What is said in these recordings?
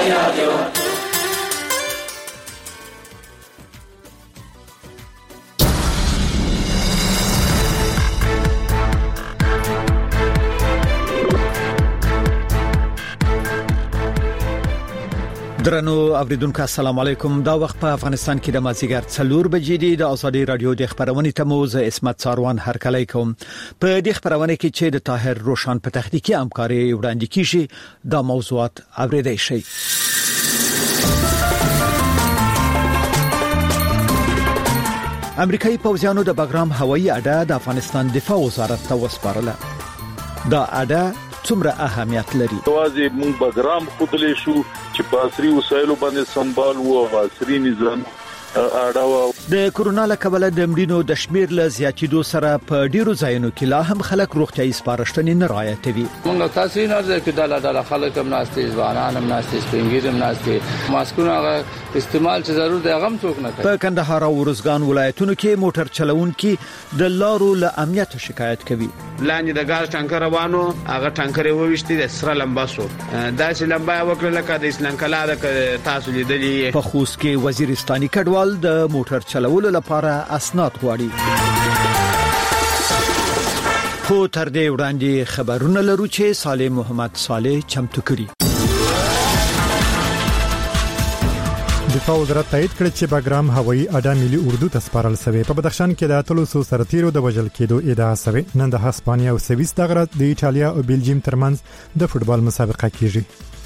رادیو. درنو اوریدونکو السلام علیکم. دا وخت په افغانستان کې د مازیګر 4 بجې دی. د ازادي رادیو د خبرونې تموز اسمت ساروان هرکلی کوم. په دې خبرونه کې چې د طاهر روشن په تخنیکی همکاري وړاندې کیږي دا موضوعات اوریدئ شي. امریکایي پوځیانو د بګرام هوایي اډه د افغانستان دفاع وزارت ته وسپارله. دا اډه څومره اهمیت لري؟ توازی مونږ بګرام خودلې شو چې په عصري وسایلو باندې سنبال او عصري نظام اړه د کورونا له کبله د مړینو د شمیر له زیاتېدو سره په ډیرو ځایونو کې لا هم خلک روغتيایي سپارښتنې نه رعایتوي. موږ تاسو نه ځکه چې د خلک هم ناشته ځوانان هم ناشته سپینګیر هم ناشته ماسکونه استعمال چې ضرور دی هغه هم څوک نه کوي. په کندهار او ورزګان ولایتونو کې موټر چلوونکي د لارو له امنیت شکایت کوي. لاندې د غاز ټانکر روانو هغه ټانکر وويشتي د سره لمبا سو دا چې لمبا وکړه لکه د اسلام کلا د تاسو لیدلې. په خوست کې وزیرستاني کډوال د موټر چلولو لپاره اسناد غواړي. خو تر دې وړاندې خبرونه لرو چې صالح محمد صالح چمتو کړي. دفاع وزارت تایید کړ چې بګرام هوایي اډه ملي اردو ته سپارل شوی. په بدخشان کې د اتلسو سرتیرو د وژل کېدو ادعا شوی. نن د هسپانیا او سویس دغه د ایټالیا او بلجیم ترمنځ د فوتبال مسابقه کیږي.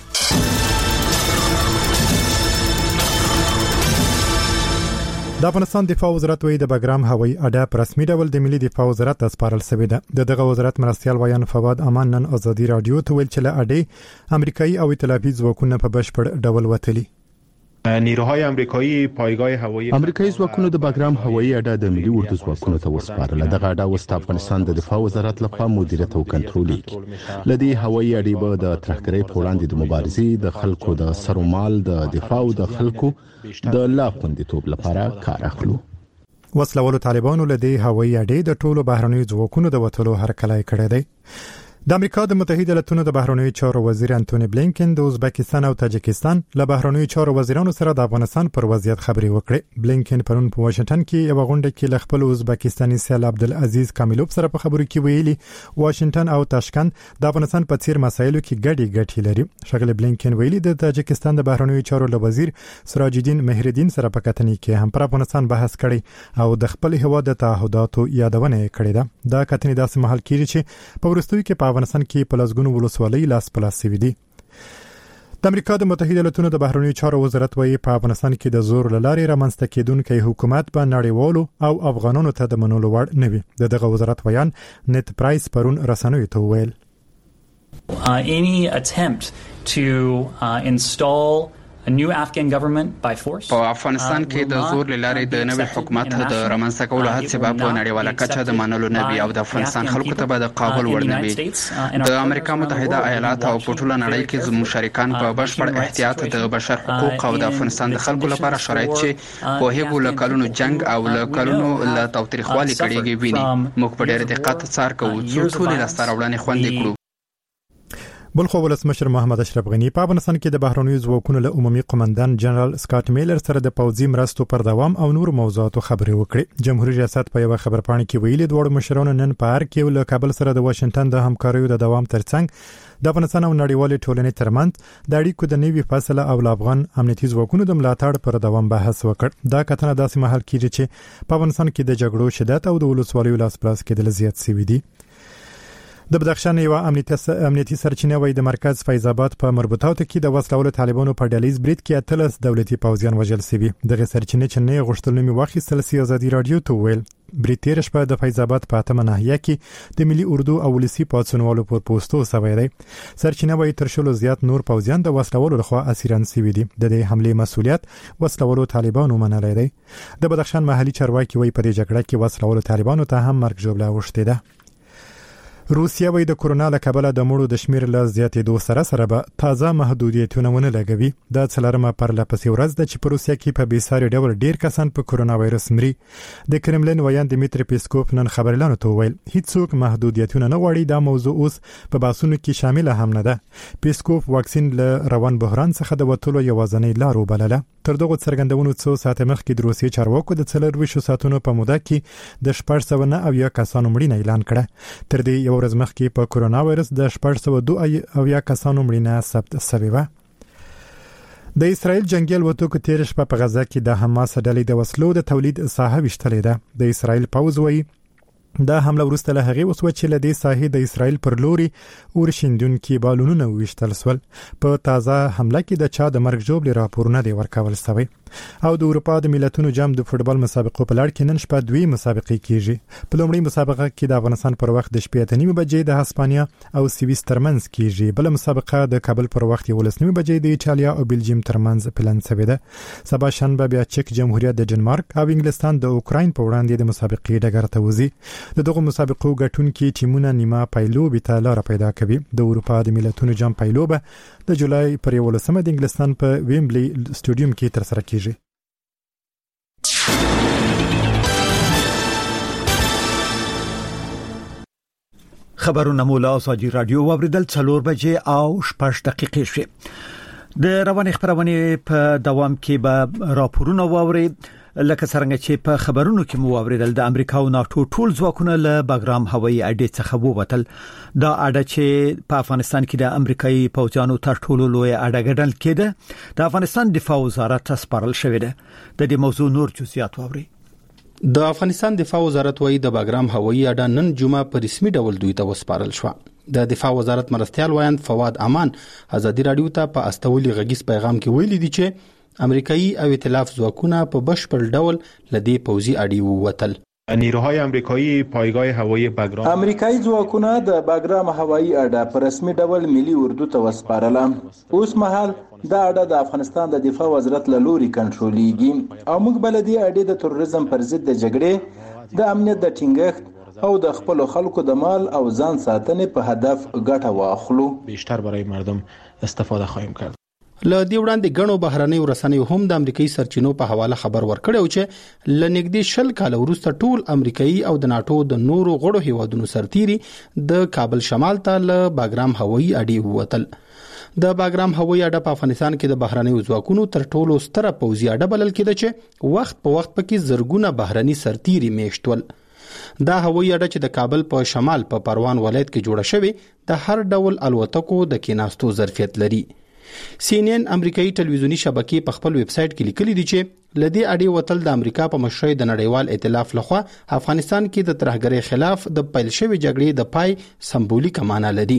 د افغانستان دفاع وزارت وایي د بګرام هوایي اډه په رسمي ډول د ملي دفاع وزارت ته سپارل شوی ده. دغه وزارت مرستيال ویان فواد امان نن ازادي رادیو ته ویل چې له اډې امریکایي او ایتلافي ځواکونه په بشپړ ډول وتلي. نیروهای آمریکایی پایگاه هوایی امریکایي ځواکونو د بګرام هوایي اډه د ملي اردو ځواکونو ته وسپارله. دغه اډه اوس د افغانستان د دفاع وزارت لخوا مدیریت او کنټرول کیږي. لدی هوایي اډې به د ترهګرۍ په وړاندې د مبارزې د خلکو د سرومال د دفاع او د خلکو د لا خوندیتوب لپاره کار اخلو. وسلوالو طالبانو لدی هوایي اډې د ټولو بهرنیو ځواکونو د وټلو هرکلی کړی دی. د امریکا د متحده ایالاتونو د بهرنیو چارو وزیر انټونی بلینکن د ازبکستان او تاجکستان له بهرنیو چارو وزیرانو سره د افغانستان پر وضعیت خبرې وکړې. بلینکن پرون په واشنگټن کې یو غونډه کې ل خپل ازبکستاني سیال عبدالعزیز کامیلوف سره په خبرو کې ویلي واشنگټن او تاشکند د افغانستان په څیر مسایلو کې ګډي لري. شغله بلینکن ویلي د تاجکستان د بهرنیو چارو له وزیر سراج الدین مهردین سره په کتنې کې هم پر افغانستان بحث کړي او د خپل هیواد د تعهداتو یادونه کړې ده. دا کتنې داسې محل کېږي چې په ورستوي کې په افغانستان کې په لاسګونو ولسوالۍ لاس په لاس شوي دي. د امریکا د متحده ایالاتونو د بهرنیو چارو وزارت وایي په افغانستان کې د زور لارې رامنځته کېدونکي حکومت په نړیوالو او افغانانو ته د منلو وړ نه وي. دغه وزارت ویان نت پرایس پرون رسنیو ته ویل any attempt to install a new Afghan government by force. په افغانستان کې د زور لارې د نوي حکومت د رامنځته کولو هڅې په نړیواله کچه د منلو نه وي او د افغانستان خلکو ته به د قبول وړ نه وي. د امریکا متحده ایالات او په ټوله نړۍ کې زموږ شریکان په بشپړ احتیاط د بشر حقوق او د افغانستان د خلکو لپاره شرایط چې په هغو له کلونو جنگ او له کلونو له تاوتریخوالي کړيږي ویني. موږ په ډېر دقت څار کوو چې ټول لاسته راوړنې خوندي کړو. بلخو ولسمشر محمد اشرف غنی په افغانستان کې د بهرنیو ځواکونو له عمومي قومندان جنرال سکاټ میلر سره د پوځي مرستو پر دوام او نور موضوعاتو خبرې وکړې. جمهوریت ریاست په یو خبرپاڼه کې ویلي دوه مشرانو نن په هر کې له کابل سره د واشنگټن د همکاریو د دوام ترڅنګ د افغانستان او نړیوالې ټولنې ترمنځ د اړیکو د نوي فاصله او افغان امنیتي ځواکونو د ملاتړ پر دوام بحث وکړ. دا کتنه داسې محل کېږي چې په افغانستان کې د جګړو شدت او د ولسوالیو لاس پلاس کېدل زیات شوي دي. د بدخشان یو امنیتي سرچینه وای د مرکز فیض آباد په مربوطاتو کې د وسلوالو طالبانو په ډلیز برید کې اتلس دولتي پوځیان وژل شوي. دغه سرچینه چې نه غوښتل نومي واخیستل سي ازادي رادیو ته ویل بریټیر شپه د فیض آباد په اتمه ناحیه کې د ملي اردو او ولسی پاتسونوالو پر پوسټو سوي دی. سرچینه وای تر شلو زیات نور پوځیان د وسلوالو لخوا اسیران شوي دي. د دې حمله مسؤلیت وسلوالو طالبانو منلای دی. د بدخشان محلي چارواکي وای په دې جګړه کې وسلوالو طالبانو ته هم مرګ ژوبله وشته ده. روسیا وایي د کورونا له کبله د مړو د شمیر له زیاتېدو سره به تازه محدودیتونه ونه لګوي. د څلورمه پرلپسې ورځ د چې په روسیا کې په بیساري ډول ډیر کسان په کورونا وایرس مري. د کرملین ویان دمیتری پیسکوف نن خبرلانو ته ویل هیڅوک محدودیتونه نه غواړي. دا موضوع اوس په باسونو کې شامل هم نه ده. پیسکوف واکسین له روان بحران څخه د وټولو یوازنۍ لار وبلله. تر دغه څرګندونو څو ساعت مخکې د روسیې چارواکو د 24 ساعتونو په موده کې د 409 کسانو مړینه اعلان کړه. تر دې یو ورځ مخکې په کورونا وایرس د 402 کسانو مړینه ثبت شوې و. د اسرائیل جنگیال وټوکو تیر شپه په غزا کې د حماس ډلې د وسلو د تولید ساحه وشتلې ده. د اسرائیل پوځ وایي دا حمله وروسته له هغې وسوه چې له دې ساحې د اسرائیل پر لوري اورشیندونکي بالونونه وویشتل سول. په تازه حمله کې د چا د مرګ ژوبلې راپورونه دی ورکول شوی. او د اروپا د ملتونو جام د فوټبال مسابقو په لړ کې نن شپه دوی مسابقې کیږي. په لومړۍ مسابقه کې د افغانستان پر وخت د 8:30 بجې د هسپانیا او سویس ترمنځ کیږي. بل مسابقه د کابل پر وخت 11:30 بجې د ایټالیا او بلجیم ترمنځ پلان شوی ده. سبا شنبه بیا چک جمهوریت د ډنمارک او انګلستان د اوکراین په وړاندې د مسابقې ډګر ته وځي. دغه مسابقو ګټونکي ټیمونه نیمه پایلوبې ته لار پیدا کوي. د اروپا د ملتونو جام پایلوبه د جولای پر 11 د انګلستان په ویمبلی سټاډیوم کې ترسره کیږي. خبرونه مولا ساجي رادیو واوریدل 4 بجې او 6 دقیقې شوه. د رواني خبرونه په دوام کې به راپورونه واوري لکه څنګه چې په خبرونو کې مو واوریدل. د امریکا او ناتو ټول ځواکونه له باګرام هوایي اډې څخه ووتل. دا اډه چې په افغانستان کې د امریکایي پوځیانو تر ټولو لوی اډه ګڼل کېده د افغانستان دفاع وزارت ته سپارل شوې ده. د دې موضوع نور جزئیات واوري. د افغانستان دفاع وزارت وایي د باګرام هوایي اډه نن جمعه په رسمي ډول دوی ته وسپارل شو. د دفاع وزارت مرستيال وایند فواد امان ازادي رادیو ته په استولي غږیز پیغام کې ویلي دي چې امریکایي او ائتلاف ځواکونه په بشپړ ډول لدی پوځي اډې ووتل. نیروهای آمریکایی پایگاه هوایی باګرام امریکایي ځواکونه د باګرام هوایی اډه په رسمي ډول ملي اردو ته وسپارله. اوس مهال دا اډه د افغانستان د دفاع وزارت له لوري کنټرولېږي او موږ بلدي اډې د تروریزم پر ضد د جګړې د امنیت د ټینګښت او د خپل خلکو د مال او ځان ساتنې په هدف ګټه واخلو. بیشتر برای مردم استفاده خواهیم کرد. له دې وړاندې غنو بهرنۍ رسنیو هم د امریکایي سرچینو په حواله خبر ورکړی چې لنګدي شل کال وروسته ټول امریکایي او د ناتو د نورو غړو هیوادونو سرتيري د کابل شمال ته له باګرام هوایي اډې ووتل. د باګرام هوایي اډه په افغانستان کې د بهرنۍ ځواکونو تر ټولو ستره پوځي اډه بلل کېده چې وخت په وخت پکې زرګونه بهرني سرتيري میشتول. دا هوایي اډه چې د کابل په شمال په پروان ولایت کې جوړه شوې د هر ډول الوتکو د کېناستو ظرفیت لري. CNN امریکایي ټلویزیونی شبکې په خپل ویب سټ کې لیکلي دي چې لدی اډې وتل د امریکا په مشرۍ د نړیوال ائتلاف لخوا افغانستان کې د ترهګرۍ خلاف د پیل شوی جګړې د پای سمبولیک معنی لري.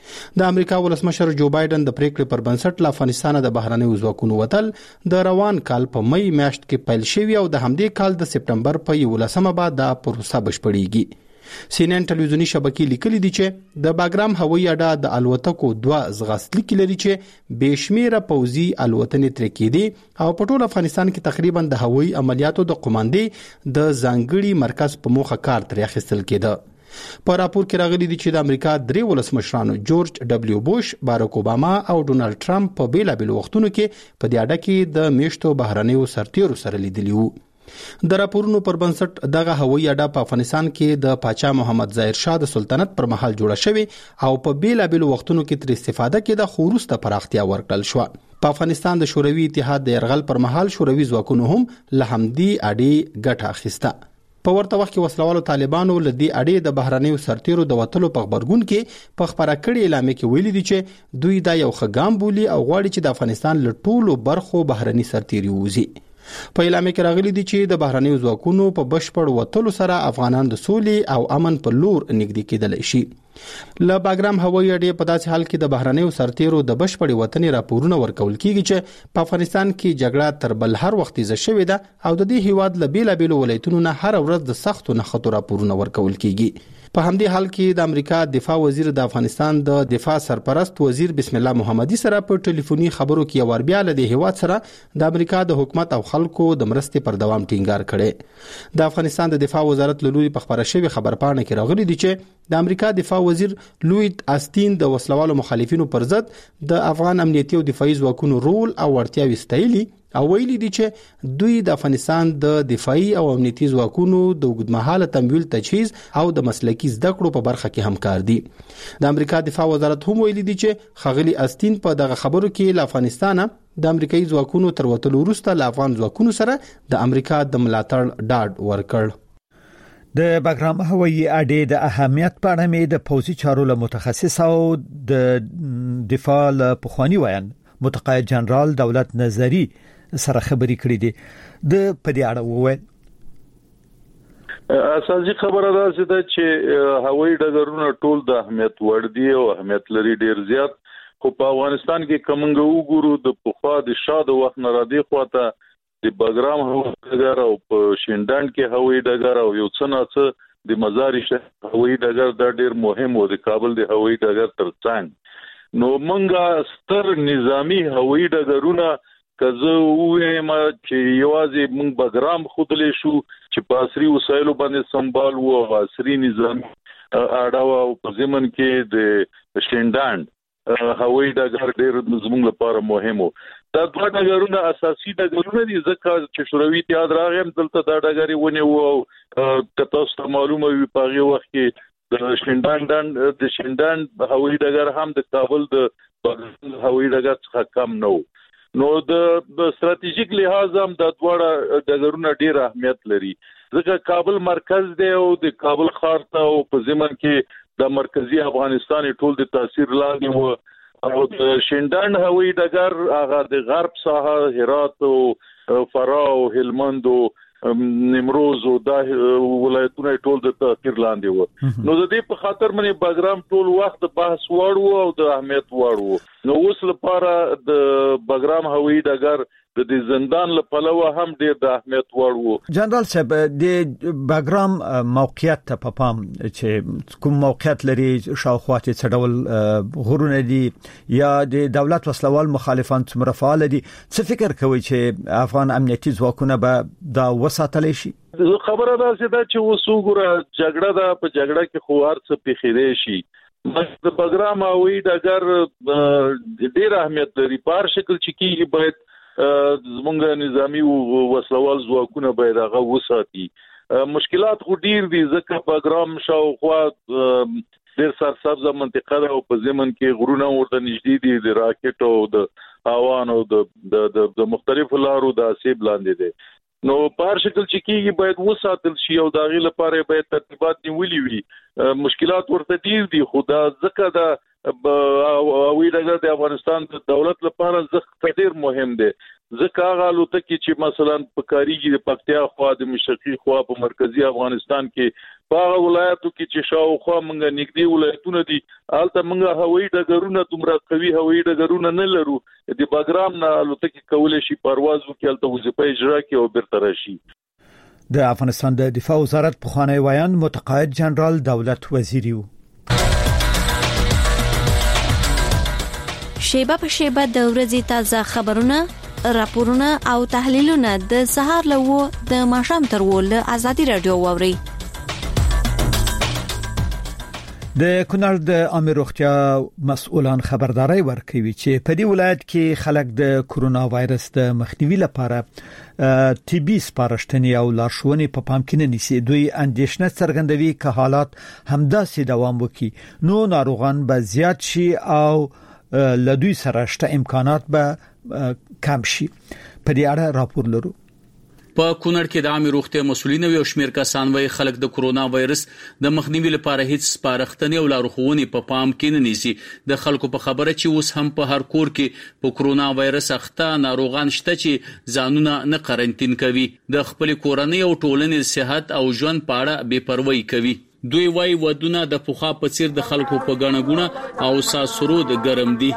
د امریکا ولسمشر جو بایدن د پریکړې پر بنسټ له افغانستان د بهرنۍ ځواکونو وتل د روان کال په مې میاشت کې پیل شوی او د همدې کال د سپټمبر په 11مه بعد دا پروسه بشپړیږي. CNN ټلویزیونی شبکې لیکلي دي چې د باګرام هوایي اډه د الوتکو 2 ځغاستلیک لري چې بشمیره پوځي الوتنې تر کېدي او په ټول افغانستان کې تقریبا د هوایي عملیاتو د قوماندې د ځانګړي مرکز په موخه کار تر اخیستل کېده. په راپور کې راغلي دي چې د امریکا درې ولسمشرانو جورج ډبلیو بوش، باراک اوباما او ډونالد ټرمپ په بیلابل وختونو کې په دې اډه کې د میشتو بهرنیو سرتیرو سره لیدلي وو. د راپورونو پر بنسټ دغه هوایي اډه په افغانستان کې د پاچا محمد ظاهر شاه د سلطنت پر مهال جوړه شوې او په بیلابل وختونو کې تر استفاده کېده خو وروسته پراختیا ورکړل شو. په افغانستان د شوروي اتحاد د يرغل پر مهال شوروي ځواکونو هم له همدې اډې ګټه اخیسته. په ورته وخت کې وسلوالو طالبانو له دې اډې د بهرنیو سرتیرو د وټلو په خبرګون کې په خبره کړي اعلان کې ویلي دي چې دوی دا یو خګام بولی او غواړي چې د افغانستان له ټولو برخو بهرني سرتیري ووزي. په اعلان کې راغلي دي چې د بهرنیو ځواکونو په بشپړ وټلو سره افغانان د سولې او امن په لور نږدې کېدل شي. له باګرام هوایي اډې په داسې حال کې د بهرنیو سرتیرو د بشپړ وطني راپورونه ورکول کیږي چې په افغانستان کې جګړه تر بل هر وخت زیاته شوې ده او د دې هیواد له بیلابل ولایتونو نه هر ورځ د سختو نخښو راپورونه ورکول کیږي. په همدې حال کې د امریکا دفاع وزیر د افغانستان د دفاع سرپرست وزیر بسم الله محمدي سره په ټلیفوني خبرو کې وربیا له هیواد سره د امریکا د حکومت او خلکو د مرستې پر دوام ټینګار کړي. د افغانستان د دفاع وزارت له لوري په خبره شوی خبرپاڼه کې راغلي دي چې د امریکا دفاع وزیر لوید آستین د وسلوالو مخالفینو پر ضد د افغان امنیتي او دفاعي ځواکونو رول او وړتیاوې ستایلي او ویلي دي چې دوی د افغانستان د دفاعي او امنیتي ځواکونو د اوږدمهاله تمویل تجهیز او د مسلکي زده کړو په برخه کې همکار دي. د امریکا دفاع وزارت هم ویلي دي چې خغلی آستین په دغه خبرو کې له افغانستان د امریکایي ځواکونو تر وتلو وروسته له افغان ځواکونو سره د امریکا د ملاتړ ډاډ ورکړ. د باګرام هوایي اډې د اهمیت په اړه مې د پوځي چارو له متخصص او د دفاع له پخوانی ویان متقاعد جنرال دولت نظری سره خبرې کړې دي. د پدې اړه وویل اساسي خبره ده چې هوایي ډګرونه ټول د اهمیت وړ دي او اهمیت لري ډیر زیات، خو په افغانستان کې کومنګ وګورو د پخوا د شاده وخت نه را دي خواته د باګرام هوایي ډګر او په شینډاند کې هوایي ډګر او یو څه نه څه د مزار شریف هوایي ډګر دا ډیر مهم و د کابل د هوایي ډګر ترڅنګ. نو منګه ستر نظامی هوایي ډګرونه کزه وایم چې یوازې موږ باګرام خودلې شو چې په عصري وسایلو باندې سمبال وو او عصري نظام اړه او په ضمن کې د شینډاند هوایي ډګر ډېر زموږ لپاره مهم وو. دا دوه ډګرونه اساسي ډګرونه دي ځکه چې شوروي اتحاد راغیم دلته دا ډګرې ونی وو که تاسو ته معلومه وي په هغه وخت کې د شینډاند هوایي ډګر هم د کابل د هوایي ډګر څخه کم نه و. نو د ستراتیژیک لحاظ هم د دواړه ډګرونه ډیر اهمیت لري ځکه کابل مرکز دی او د کابل ښار ته او په ضمن کې د مرکزی افغانستان ټول د تاثیر لاندې و او د شینډاند هوایي ډګر هغه د غرب ساحه هرات او فراه او هلمند او نیمروز او د ولایتونو ټول د تاثیر لاندې و. نو د دې په خاطر باندې باګرام ټول وخت بحث وړو او د اهمیت وړو. نو اوس لپاره د باګرام هوایي ډګر د زندان لپاره هم ډیر د اهمیت وړو. جنرال صاحب د باګرام موقعیت ته په پام چې کوم موقعیت لري شاوخوا څه ډول غرونه دي یا د دولت وسلوال مخالفان څومره فعال دي، څه فکر کوي چې افغان امنیتي ځواکونه به دا وساتلی شي؟ خبره ده چې وسوګره جګړه ده، په جګړه کې خو هر څه پیښیدای شي. د باګرام هوایي ډګر ډیر اهمیت لري په هر شکل چې کیږي باید زمونږ نظامی وسلوال ځواکونه باید هغه وساتي. مشکلات خو ډیر دي ځکه باګرام شاوخوا ډیر سرسبزه منطقه ده او په ضمن کې غرونه ورته نږدې دي د راکټ او د هوان او د مختلفو لارو د اسیب لاندې دي. نو په هر شکل چې کیږي باید وساتل شي او داغي لپاره باید ترتیبات نیولې وي. مشکلات ورته ډیر دي خو دا ځکه دا هوایي ډګر د افغانستان د دولت لپاره ډیر مهم دی ځکه هغه الوتکې چې مثلا په کاریږي د پکتیا خوا د مشرقي خوا په مرکزی افغانستان کې په هغه ولایتو کې چې شاوخوا موږ نږدې ولایتونه دي هلته موږ هوایي ډګرونه دومره قوي هوایي ډګرونه نه لرو. د باګرام نه الوتکې کولای شي پرواز وکړي هلته وظیفه اجرا کړي او بیرته راشي. د افغانستان د دفاع وزارت پخوانی ویان متقاعد جنرال دولت وزیری و. شیبه په شیبه د ورځې تازه خبرونه، راپورونه او تحلیلونه د سهار له د ماښام تر له ازادي رادیو ووري. د کونړ د عامه روغتیا مسؤلان خبرداري ورکوي چې په دې ولایت کې خلک د کرونا وایرس د مخنیوي لپاره طبي سپارښتنې او لارښوونې په پام کې نه نیسي. دوی اندېښنه څرګندوي چې حالات همداسې دوام وکړي نو ناروغان به زیات شي او لدوی سره شته امکانات به کم شي. په دې اړه راپور لرو. په کونړ کې د عامه روغتیا مسؤلین او شمیر کسان وایي خلک د کرونا وایرس د مخنیوي لپاره هیڅ سپارښتنې او لارښوونې په پام کې نه نیسي. د خلکو په خبره چې اوس هم په هر کور کې په کرونا وایرس اخته ناروغان شته چې ځانونه نه قرنټین کوي، د خپل کورنۍ او ټولنې صحت او ژوند په اړه بې پروايي کوي. دوی وايي ودونه د پوخا په څیر د خلکو په غاڼه غونه او ساسرو د ګرم دي.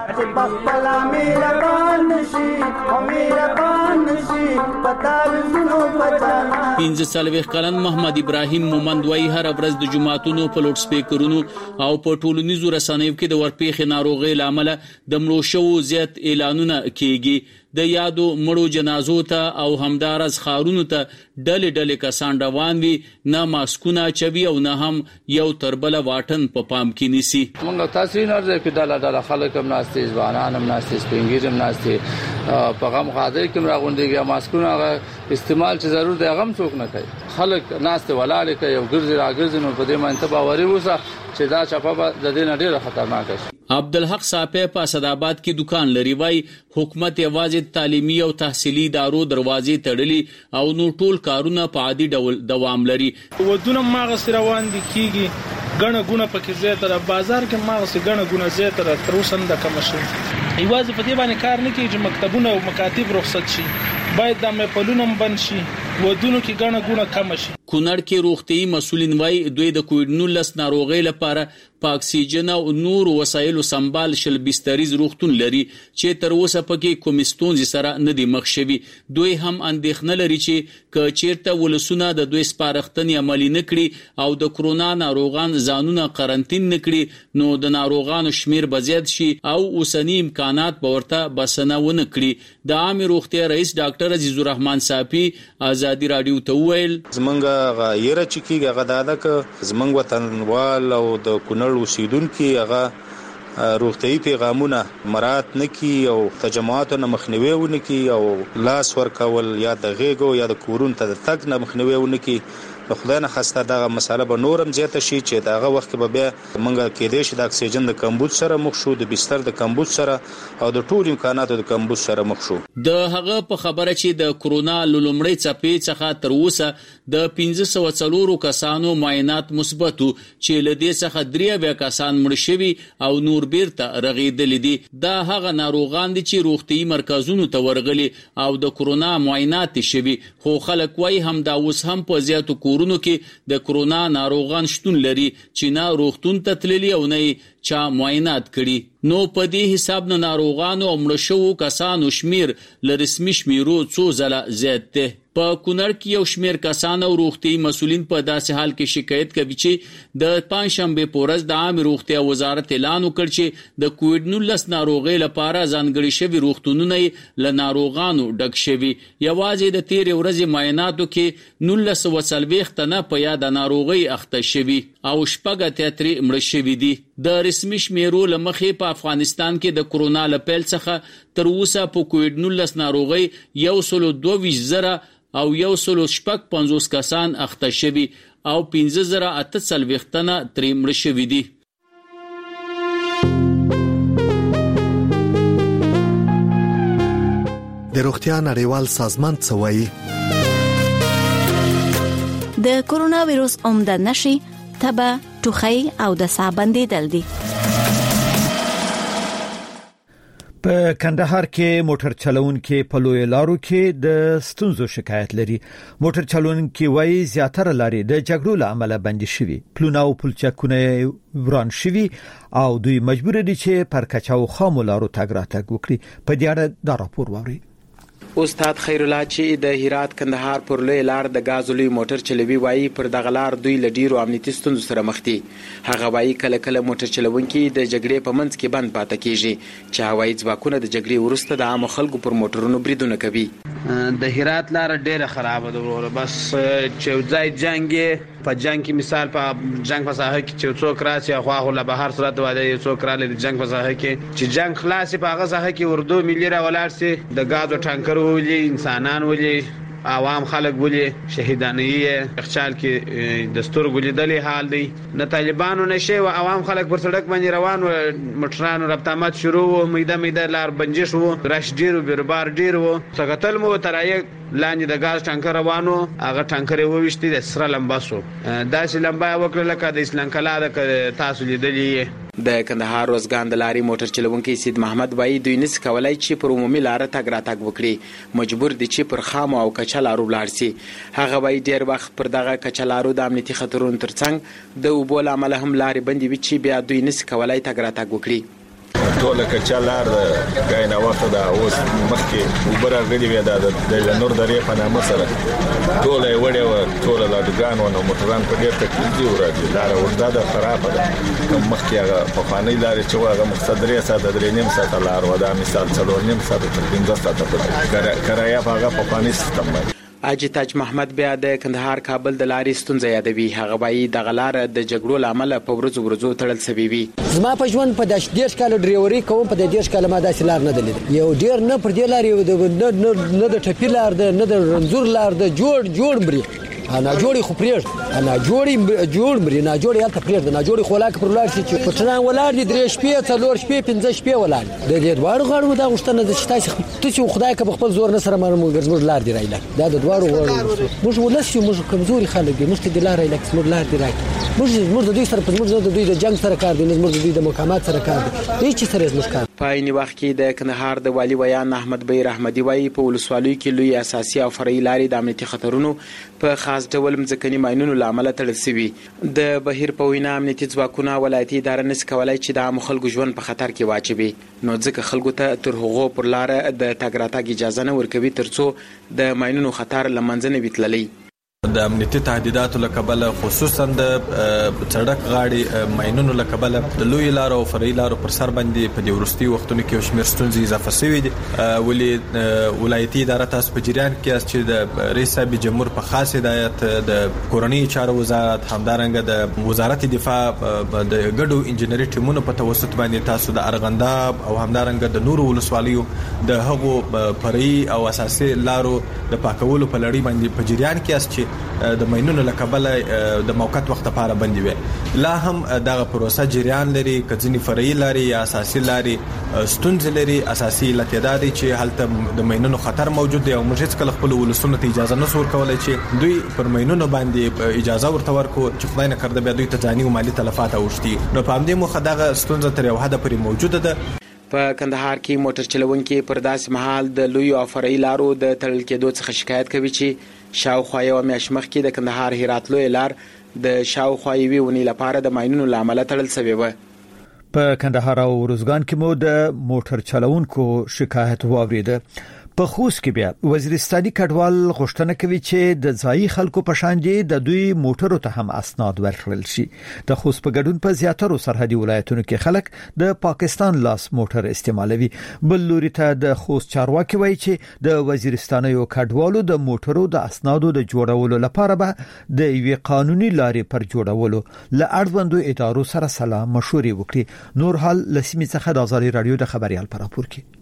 15 کلن محمد ابراهیم مومند وايي هر ورځ د جمعاتونو په لوډ سپیکرونو او په ټولنیزو رسنیو کې د ورپېخې ناروغي لامل د مړو شوو زیات اعلانونه کیږي. د یادو مړو جنازو ته او همدارز خارونو ته ډلې کسان روان وي، نه ماسکونه چوي او نه هم یو تربله واټن په پام کې نیسي. موږ تاسو نه راځي چې ډله خلک هم ناشته ځوانان هم ناشته سپینګیر هم ناشته په غم غاده کې راغونډيږي، ماسکونه استعمال چې ضرور دی هغه هم څوک نه کوي. خلک ناشته ولاله کوي او ګرځي راګرځي نو په دې باندې باوري وسه چې دا چپه د دې نه ډیره خطرناک شي. عبدالحق صاحب په اسداباد کې دکان لري، وای حکومت یوازې تعلیمي او تحصیلي ادارو دروازې تړلي او نو ټول کارونه په عادي ډول دوام لري. ودونه ماغه روان دي کیږي، غنه غونه پکې زیاتره بازار کې ماغه غنه غونه زیاتره تر اوسه نه کم شي. ایواز په دې باندې کار نه کوي چې مکتبونه او مکاتب رخصت شي، باید د مپلونم بند شي، ودونو کې غنه غونه کم شي. کونړ کې روغتي مسولین وای دوی د کووډ-19 ناروغي لپاره په اکسیجن او نور وسایلو سنبال شل بستریز روغتون لري چې تر اوسه پکې کوم ستونزې سره نه دي مخ شوي. دوی هم اندېښنه لري چې که چیرته ولسونه د دوی سپارښتنې عملي نکړي او د کرونا ناروغان ځانونه قرنټین نکړي نو د ناروغانو شمیر به زیات شي او اوسنی امکانات به ورته بسنه ونه کړي. د عام روغتیا رئیس ډاکټر عزیز الرحمن صافي آزادي رادیو ته وویل زمونږ غیره چې کیږي هغه دا ده چې زمونږ وطنوال او د کونړ اوسیدونکو هغه روغتي پیغامونه مراعات نکي او تجمعاتو نه مخنیوي ونکي او لاس ورکول یا د غېګو یا د کورون ته د تګ نه مخنیوي ونکي. په خدای نه خسته دا مساله به نورم زیاته شي چې داغه وخت به بیا منګه کېدې شي د اکسیجن د کمبود سره مخ شو، د بستر د کمبود سره او د ټول امکاناتو د کمبود سره مخ شو. د هغه په خبره چې د کرونا لومړی څپې څخه تر اوسه د 1504 کسانو معاینات مثبت چې لدې څخه 3 کسان مړ شوي او نور بیرته رغیدل دي. دا هغه ناروغان دي چې روغتي مرکزونو ته ورغلي او د کرونا معاینات شوي، خو خلک وايي هم دا اوس هم په زیاتو کورونو کې د کرونا ناروغان شتون لري چې نه روغتون ته تللي او نه چا معاینات کړي. نو په دې حساب نه ناروغانو او مړ شوو کسانو شمیر ل رسمي شمیرو څو ځله زیات دی. په کونړ کې یو شمیر کسان او روغتي مسولین په داسې حال کې شکایت کوي چې د پنځشنبه په ورځ د عام روغتیا وزارت اعلان وکړ چې د کووډ-19 ناروغي لپاره ځانګړي شوی روغتونونه ل ناروغانو ډک شوي. یوازې د 13 ورځې معایناتو کې 1940 تنه په یاد ناروغي اخته شوي او شپږ تیاتري مړ شوي دي. د رسمي شمیرو لمخې په افغانستان کې د کرونا لپیل څخه تر اوسه په کووډ-19 ناروغي 122,000 او 150 کسان اخته شوي او 15,840 تنه ترې مړ شوي دي. د روغتیا نړیوال سازمان څه وایي؟ د کرونا وایروس عمده نشي تبه، ټوخی او د ساه بندیدل دي. په کندهار کې موټر چلوونکي په لوی لارو کې د ستونزو شکایت لري. موټر چلوونکي وايي زیاتره لارې د جګړو له امله بند شوي، پلونه او پلچکونه وران شوي او دوی مجبور دي چې پر کچاو خامو لارو تګ راتګ وکړي. په دې اړه دا راپور واوري. استاد خیر الله چې د هرات کندهار پر لوی لار د غازولي موټر چلوي وایي پر دغه لار دوی له ډیرو امنیتي ستونزو سره مخ دي. هغه وایي کله کله موټر چلوونکي د جګړې په منځ کې بند پاتې کیږي چې هوایي ځواکونه د جګړې وروسته د عام خلکو پر موټرونو بریدونه کوي. د هرات لار ډیره خراب ده، بس چې ځای جنگ په جنگ کې مثال په جنگ په ساحه کې چې څوک راشي خو له بهر سره واده څوک را لید جنگ په ساحه کې چې جنگ خلاص په هغه ساحه کې اردو ملي را ولاړ سي د غازو ټانکر ولي انسانان ولي عوام خلک ولي شهیدانی اخچال کې دستور ګلیدلې حال دی. نه طالبانو نشي او عوام خلک پر سړک باندې روان و، موټرانو رابطامات شروع و، میده لار بنجش وو، رش ډیرو بیربار ډیرو څنګه مو ترای لاندې د غاز ټانکر روانو، هغه ټانکر وويشتي د سره لمباسو داسې لمبا وکړه لکه د اسلام کلا د تاسو لیدلې د کندهار روزګان د لارې موټر چلونکي سید محمد وایي دوی نس کولای چې پر عمومي لار تګ راتګ وکړي، مجبور دي چې پر خامو او کچا لارو لاړ شي. هغه وایي ډیر وخت پر دغه کچا لارو د امنیتي خطرونو ترڅنګ د اوبو له امله هم لارې بندې وي چې بیا دوی نس کولای تګ راتګ وکړي. ټول کچا لار غاینه وخت دا اوس مخکې وبره غلي وې د نور درې په نامه سره ټول یې وړي و ټول لاډګان او موټران په ډېر تکلیف دي ورته لار وردا د خراب ده. مخکې هغه په خاني لار چې هغه مقصد درې ساعت درې نیم ساعت لار ودا مثال څلور نیم ساعت تر 15 ساعت په کرایه هغه په خاني سیستم باندې. حاجی تاج محمد بیا د کندهار کابل د لارې ستونزه یادوي. هغه وایي دغه لار د جګړو له امله په ورځو تړل شوې وي. زما په ژوند په 10 کال ډریوري کوم، په 10 کال ما داسې لار نه درلوده. یو ډیر نه پر دې لارې نه د ټپی لار ده، نه د رنځور لار ده، جوړ مري انا جوړي خو پرېږ انا جوړ مري نه جوړي الته پرېږ نه جوړي خلاک پر لار چې پټران ولار دي 3 شپې 4 شپې 5 شپې ولار د دې دوړو غړو دا غشتنه د شتای ته چې خدای که خپل زور نه سره مرګ لار دی رايله دا د دوړو غړو موږ ولسی موږ کمزوري خلک دي، موږ د لار رايله موږ لار دی راي موږ د دوی سره په موږ د دوی د جنگ سره کار دي، موږ د دوی د مقامات سره کار دي، هیڅ سره موږ کار. په عین وخت کې د کندهار د والی ویان احمد بیر احمدی وایي په ولسوالۍ کې لوی اساسي او فرعي لارې د امنیتي خطرونو په خاص ډول مځکني ماینونو لامل تړل شوي. د بهیر په وینا امنیتي ځواکونه ولایتي اداره نس کولای چې د عام خلکو ژوند په خطر کې واچوي، نو ځکه خلکو ته تر هغو پر لار د تګ راتګ اجازه نه ورکوي ترڅو د ماینونو خطر لمنځه نه وي تللی. د امنیتي تهدیداتو له کبله خصوصا د سړک غاړې ماینونو له کبله د لوی لارو او فرعي لارو پر سر باندې په دې وروستي وختونو کې شمیر ستونزې اضافه شوې دي. ولې ولایتي اداره تاسو په جریان کې چې د رئیس صاحب جمهور په خاص هدایت د کورنۍ چارو وزارت همدارنګه د وزارت دفاع د ګډو انجنیري ټیمونو په توسط باندې تاسو د ارغنداب او همدارنګه د نورو ولسوالیو د هغو فرعي او اساسي لارو د پاکولو په لړۍ باندې په جریان کې چې د ماینونو له کبله د موقت وخت لپاره بندي وي. لا هم دغه پروسه جریان لري، کځنی فرعي لاري یا اساسي لاري ستونزې لري. اساسي علت دا دی چې هلته د ماینونو خطر موجود دی او موږ هیڅ کله خپل ولسونو ته اجازه نه ورکول کولای چې دوی پر ماینونو باندې اجازه ورته ورکو چې خدای نه کړه بیا دوی ته ځاني او مالی تلفات اوښتي. نو په همدې مخه دغه ستونزه تر یو حد پورې موجوده ده. په کندهار کې موټر چلونکي پر داسې مهال د لوی او فرعي لارو د تړل کېدو څخه شکایت کوي چې شاوخوا یو میاشت مخکې د کندهار هرات لوی لار د شاوخوا یوې ونې لپاره د ماینونو له امله تړل شوې وه. په کندهار او روزګان کې مو د موټر چلونکو شکایت واوریده. په خوست کې بیا وزیرستاني کډوال غوښتنه کوي چې د ځایي خلکو په شان دي د دوی موټرو ته هم اسناد ورکړل شي. د خوست په ګډون په زیاترو سرحدي ولایتونو کې خلک د پاکستان لاس موټر استعمالوي. بل لوري ته د خوست چارواکي وایي چې د وزیرستاني کډوالو د موټرو د اسنادو د جوړولو لپاره به د یوې قانوني لارې پر جوړولو ل اړوندو ادارو سره سلا مشورې وکړي. نور حال لسیمه څخه د ازادي رادیو د خبريال پر راپور کې.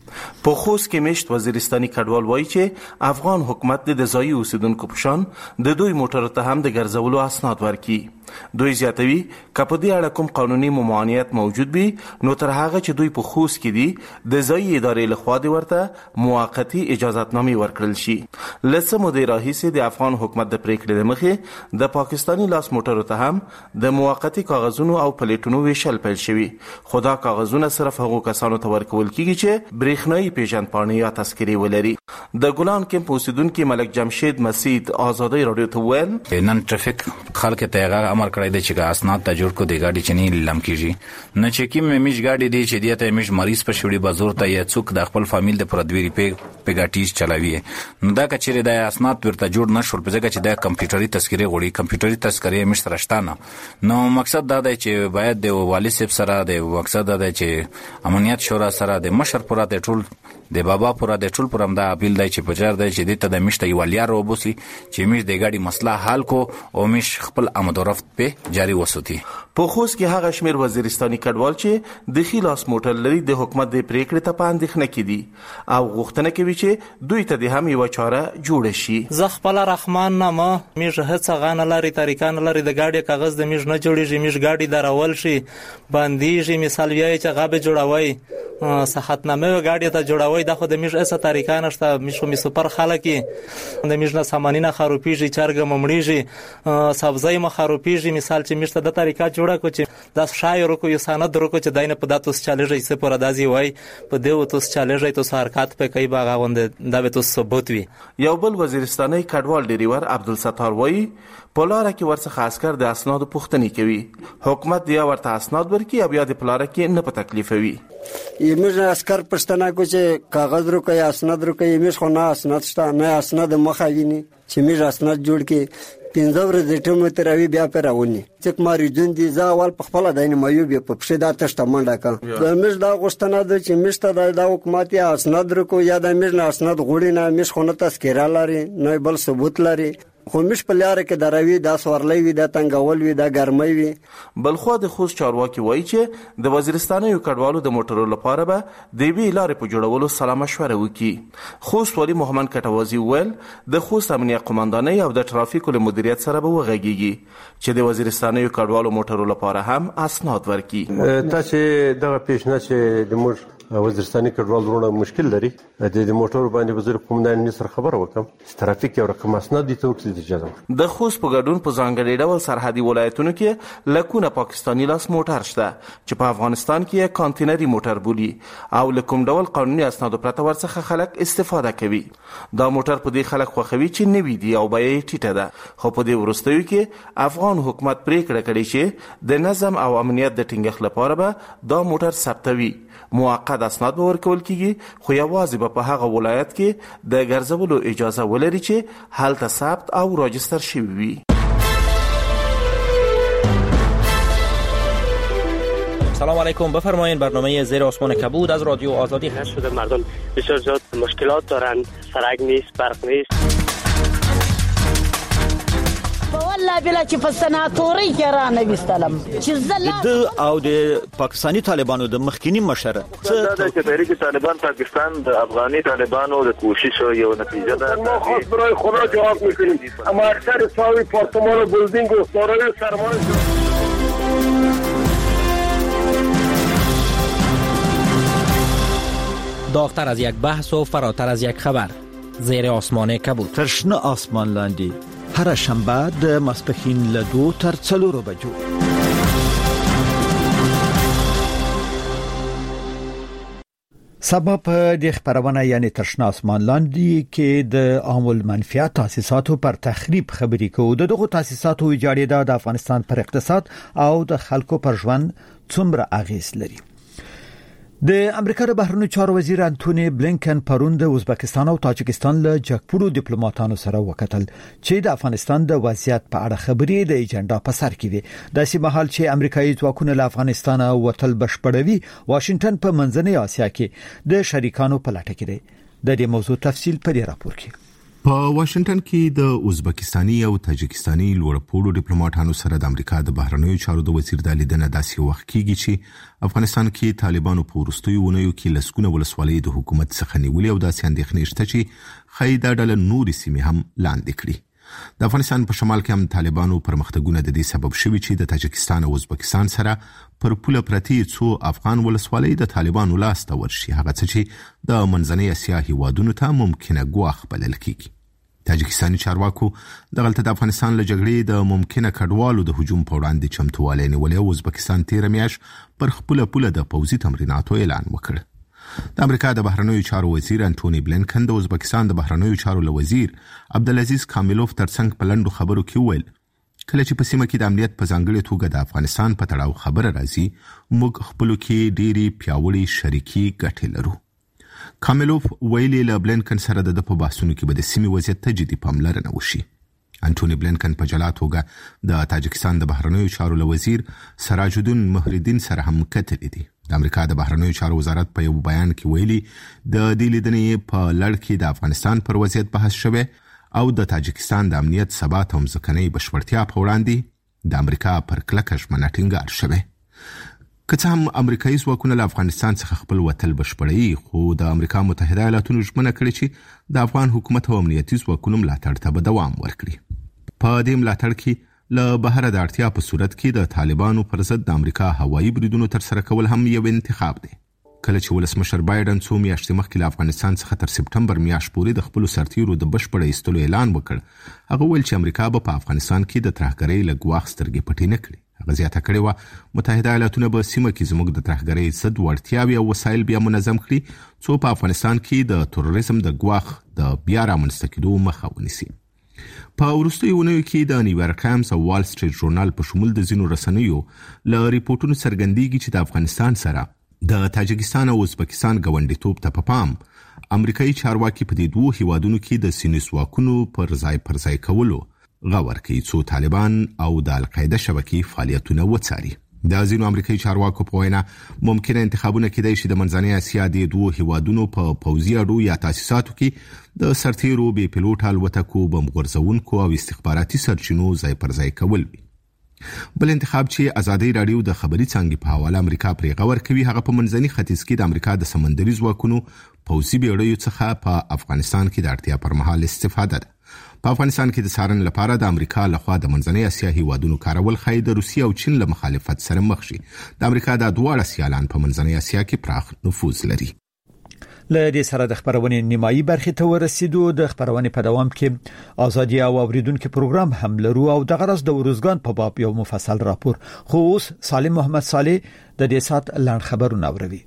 په خوست کې مشت وزیرستاني کډوال وایي چې افغان حکومت د ځایي اوسیدونکو په شان د دوی موټر ته هم د ګرځولو اسناد ورکړي. دوی زیاتوي که په دې اړه کوم قانوني ممانعت موجود وي نو تر هغه چې دوی په خوست کې دي د ځایي ادارې لخوا د ورته موقتی اجازهتنامې ورکړل شي. لسه مودې راهیسې د افغان حکومت د پریکړې مخې د پاکستاني لاس موټرو ته هم د موقتی کاغذونو او پلیټونو ویشل پیل شوي، خو دا کاغذونه صرف هغو کسانو ته ورکول کیږي چې برېښنايي پیژندپاڼې یا تذکرې ولري. د ګلان کمپ اوسیدونکي ملک جمشید مسید آزادۍ رادیو ته ویل نن ټرافیک خلک ته امر کړی دی چې اسناد ته جوړ کو دی گاډي چې نه لیلام کیږي نه چې کی میش گاډي دی چې دیته میش مریض په شوړي بازار ته یا څوک د خپل فامیل د پردویری په گاټیز چلاوي. نو دا کچېره د اسناد ورته جوړ نشول په ځکه چې د کمپیوټري تذکره غوړي کمپیوټري تذکره میش ترشتانه. نو مقصد دا دی چې باید د والی صاحب سره د مقصد دا دی چې امنیت شورا سره د مشر پورا د ټول د بابا پورا د ټول پرم دا اپیل دی چې پجار دی چې د ته د مشته یو لیار وبوسي چې میش د گاډي مسله حل کو او میش خپل آمد و رفت په جاری وسوتی. په خوست کې هغه شمیر وزیرستاني کډوال چې د خلاص موټر لري د حکومت د پریکړې ته پاندښنه کړي او غوښتنه کوي چې دوی ته د هم یو چاره جوړ شي. زه خپل رحمان نامه میش هڅه غانه لري طریقان لري د گاډي کاغذ د میش نه جوړیږي، میش گاډي درول شي باندېږي مثال ویای چې غابه جوړوي صحت نامه گاډي ته جوړوي وای دا خو د میش اسه طریقه نشته میشو می سپر خلک د میش نه سامانینه خروپیږي چرګ ممړیږي سبزی ما خروپیږي مثال چې میشته د طریقه جوړه کو چې د شاعر کو یو سند درو کو چې داینه په داتوس چالش ایسه پر دازي وای په دیو توس چالش ای تو حرکت په کوي باغ غوند دا به تو ثبوت وي. یو بل وزیرستاني کډوال ډریور عبدالستار وای پولاره کې ورڅخه عسكر د اسناد پوښتنه کوي حکومت دی ورته اسناد ورکي او بیا د پولاره کې نه په تکلیف وي. یمش عسكر پښتنه کو چې کاغذ رو کوي اسناد رو کوي یمش خو نه اسناد شته نه اسناد مخاویني چې میږ اسناد جوړ کې 15 ورځې ټیمو تراوی بیا پرونی چې ماري جون دي زاول په خپل داینه مایو به په پښه دا تشته منډه کا د مش دا غوښتنه د چې مشته د حکومت یا اسناد رو کو یا د مش نه اسناد غوړي نه مش خو نه تذکرہ لري نه بل ثبوت لري خو مش په لاره کې دروي دا سورلې وي دا تنګول وي دا ګرمي وي. بلخو د خوست چارواکي وایي چې د وزیرستان یو کډوالو د موټرو لپاره به د وی لارې په جوړولو سلا مشوره وکړي. خوست والی محمد کټوازی ویل د خوست امنیت قومندانۍ او د ټرافیکو له مدیریت سره به وغږیږي چې د وزیرستان یو کډوالو موټرو لپاره هم اسناد ورکړي. تاسو دغه پیشنهاد چې د موږ وزیرستاني کډوال ورونه مشکل لري د موټر باندې وزیر قومندان سره خبر وکم ترافیک یو رقم اسناد دي توکس دي اجازه. د خوست په ګډون په ځانګړي ډول سرحدي ولایتونو کې لکونه پاکستاني لاس موټر شته چې په افغانستان کې کانټینري موټر بولي او لکوم ډول قانوني اسناد پرته ورڅخه خلک استفاده کوي. دا موټر په دې خلک خوخوي چې نوي دي او به یې ټیټه ده خو په دې ورستیو کې افغان حکومت پریکړه کړې چې د نظم او امنیت د ټینګښت لپاره به دا موټر ثبتوي. موقت اسناد به ورکول کیږي خو یوازې به په هغه ولایت کې د ګرځولو اجازه ولري چې هلته ثبت او راجستر شوی وي. سلام علیکم، بفرمایید. برنامه زیر آسمان کبود از رادیو آزادی هست. شده مردم بسیار زیاد مشکلات دارن، سرک نیست، برق نیست. والله بلا چې په سناتوري کې را نه وستلم چې د او د پاکستانی طالبانو د مخکینی مشر دا چې تحریک طالبان پاکستان د افغاني طالبانو د کوشش یو نتیجه ده. ما خاص برای خدا جواب میکنیم اما اکثر ساوی پارتمان بلدینگ و دارای سرمایه داغتر از یک بحث و فراتر از یک خبر. زیر آسمان کبود. ترشنه آسمان لاندی هر شنبه د ماسپښین له 2 تر 4 بجو. سبب د خبرونه یعنی ترشنه آسمان لاندی کې د عامل منفعت تاسیساتو پر تخریب خبري کوو. دغه تاسیساتو ویجاړېدا د افغانستان پر اقتصاد او د خلکو پر ژوند څومره اغیز لري. د امریکا د بهرنیو چارو وزیر انټونی بلینکن پرون د ازبکستان او تاجکستان له جګپوړو ډیپلوماټانو سره وکتل چې د افغانستان د وضعیت په اړه خبرې د ایجنډا په سر کې وي. د سیمهال چې امریکایي ځواکونه له افغانستان وتل بشپړوي، واشنگټن په منځنۍ اسیا کې د شریکانو په لټه کې دی. د دې موضوع تفصیل په دې راپور کې. په واشنگټن کې د ازبکستاني او تاجکستاني لوړپوړو ډیپلوماټانو سره د امریکا د بهرنیو چارو د وزیر د لیدنه داسې وخت کېږي چې افغانستان کې طالبانو په وروستیو ونیو کې لسګونه ولسوالۍ د حکومت څخه نیولې او داسې اندېښنې شته چې ښایي دا ډله نورې سیمې هم لاندې کړي. د افغانستان په شمال کې هم طالبانو پرمختګونه د دې سبب شوي چې د تاجکستان او ازبکستان سره پر پوله پرتې څو افغان ولسوالۍ د طالبانو لاس ته ورشي، هغه څه چې د منځنۍ اسیا هیوادونو ته ممکنه ګواښ بلل کېږي. تاجکستاني چارواکو دغلته د افغانستان له جګړې د ممکنه کډوالو د هجوم په وړاندې چمتووالی نیولی او ازبکستان تیره میاشت پر خپله پوله د پوځي تمریناتو اعلان وکړ. د امریکا د بهرنیو چارو وزیر انټونی بلینکن د ازبکستان د بهرنیو چارو له وزیر عبدالعزیز کاملوف ترڅنګ په لنډو خبرو کې وویل کله چې په سیمه کې د امنیت په ځانګړې توګه د افغانستان په تړاو خبره راځي، موږ خپلو کې ډېرې پیاوړې شریکي ګټې لرو. کاملوف ویلي له بلینکن سره د په بحثونو کې به د سیمې وضعیت ته جدي پاملرنه وشي. انټونی بلینکن په جلا توګه د تاجکستان د بهرنیو چارو له وزیر سراج الدین محردین سره هم کتلې دي. د امریکا د بهرنیو چارو وزارت په یو بیان کې ویلي د دې لیدنې په لړ کې د افغانستان پر وضعیت بحث شوی او د تاجکستان د امنیت ثبات او ځمکنۍ بشپړتیا په وړاندې د امریکا پر کلکه ژمنه ټینګار شوی. که څه هم امریکایي ځواکونه له افغانستان څخه خپل وتل بشپړوي، خو د امریکا متحده ایالاتونو ژمنه کړې چې د افغان حکومت او امنیتي ځواکونو ملاتړ ته به دوام ورکړي. په دې ملاتړ کې له بهره د اړتیا په صورت کې د طالبانو پر ضد د امریکا هوایي بریدونو ترسره کول هم یو انتخاب دی. کله چې ولسمشر بایدن څو میاشتې مخکې له افغانستان څخه تر سپټمبر میاشت پورې د خپل سرتیرو د بشپړ ایستلو اعلان وکړ، هغه ویل چې امریکا به په افغانستان کې د ترهګرۍ له ګواښ سترګې پټې نه کړي. هغه زیاته کړې وه متحده ایالاتونه به سیمه کې زموږ د ترهګرۍ ضد وړتیاوې او وسایل بیا منظم کړي څو په افغانستان کې د تروریزم د ګواښ د بیا رامنځته کېدو مخه ونیسي. په وروستیو اونیو کې د نیویارک ټایمز او وال سټریټ ژورنال په شمول د ځینو رسنیو له ریپورتونو څرګندېږي چې د افغانستان سره د تاجکستان او ازبکستان ګاونډیتوب ته په پام امریکایي چارواکي په دې دوه هیوادونو کې د سینې ځواکونو پر ځای کولو غور کوي څو طالبان او د القاعده شبکې فعالیتونه وڅاري. د ځینو امریکایي چارواکو په وینا ممکنه انتخابونه کېدای شي د منځنۍ اسیا د دوه هیوادونو په پوځي اډو یا تاسیساتو کې د سرتیرو بې پیلوټ الوتکو، بم غورځونکو او استخباراتي سرچینو ځای پر ځای کول وي. بل انتخاب چې ازادي رادیو د خبري څانګې په حواله امریکا پرې غور کوي هغه په منځني ختیځ کې د امریکا د سمندري ځواکونو پوځي بیړیو څخه په افغانستان کې د اړتیا پر مهال استفاده ده. په افغانستان کې د څارنې لپاره د امریکا لخوا د منځنۍ اسیا هیوادونو کارول ښایي د روسیې او چین له مخالفت سره مخ شي. د امریکا د دواړه سیالان په منځنۍ اسیا کې پراخ نفوذ لري. له دې سره د خبرونې نیمایي برخې ته ورسېدو. د خبرونې په دوام کې ازادي او اوریدونکو پروګرام هم لرو او د غرض د ورزګان په باب یو مفصل راپور. خو اوس سالم محمد صالح د دې سات لاند خبرونه اوري.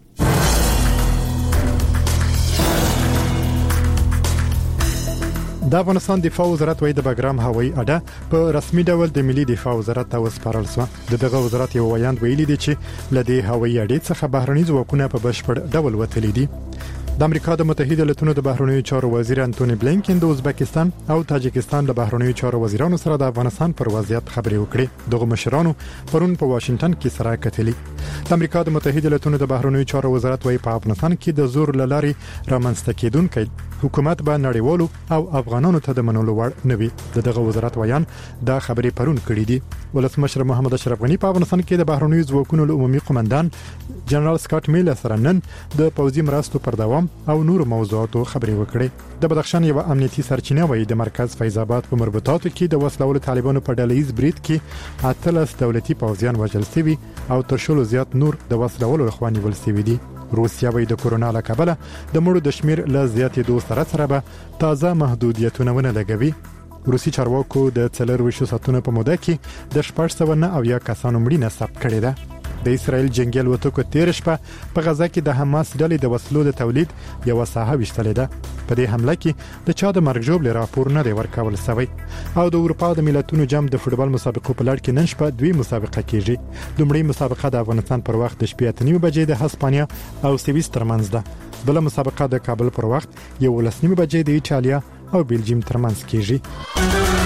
د افغانستان دفاع وزارت وایي د بګرام هوایي اډه په رسمي ډول د ملي دفاع وزارت ته وسپارل شو. دغه وزارت یو ویاند ویلي دی چې لدې هوایي اډې څخه بهرني ځواکونه په بشپړ ډول وتلي دي. د امریکا د متحده ایالاتونو د بهرنیو چارو وزیر انټونی بلینکن د ازبکستان او تاجکستان د بهرنیو چارو وزیرانو سره د افغانستان پر وضعیت خبرې وکړې. دغه مشرانو پرون په واشنگټن کې سره کتلې. د امریکا د متحده ایالاتونو د بهرنیو چارو وزارت وایي په افغانستان کې د زور لاري رامنځته کېدونکې حکومت به نړیوالو او افغانانو ته د منلو وړ نه وي. دغه وزارت ویان دا خبرې پرون کړې دي. ولسمشر محمد اشرف غنی په افغانستان کې د بهرنیو ځواکونو عمومي قومندان جنرال سکاټ میلر سره نن د پوځي مرستو پر دوام او نور موضوعاتو خبرې وکړې. د بدخشان یو امنیتي سرچینه وایي د مرکز فیض آباد په مربوطاتو کې د وسلوالو طالبانو په ډلهیز برید کې 18 دولتي پوځیان وژل شوي او تر شلو زیات نور د وسلوالو لخوا نیول شوي دي. روسیا وایي د کورونا له کبله د مړو د شمیر له زیاتېدو سره به تازه محدودیتونه ونه لګوي. روسي چارواکو د 24 ساعتونو په موده کې د 609 کسانو مړینه ثبت کړې ده. د اسرایل جنگي الوتکو تیر شپه په غزا کې د حماس ډلې د وسلو د تولید یو ساحه وشتلې ده. په دې حمله کې د چا د مرګ ژوبل راپور نه دی ورکول شوی. او د اروپا د ملتونو جام د فوتبال مسابقو په لړ کې نن شپه دوی مسابقه کیږي. لومړی مسابقه د افغانستان پر وخت د شپې 8:30 بجې د هسپانیا او سویس ترمنځ ده. بل مسابقه د کابل پر وخت 11:30 بجې د ایټالیا او بلجیم ترمنځ کیږي.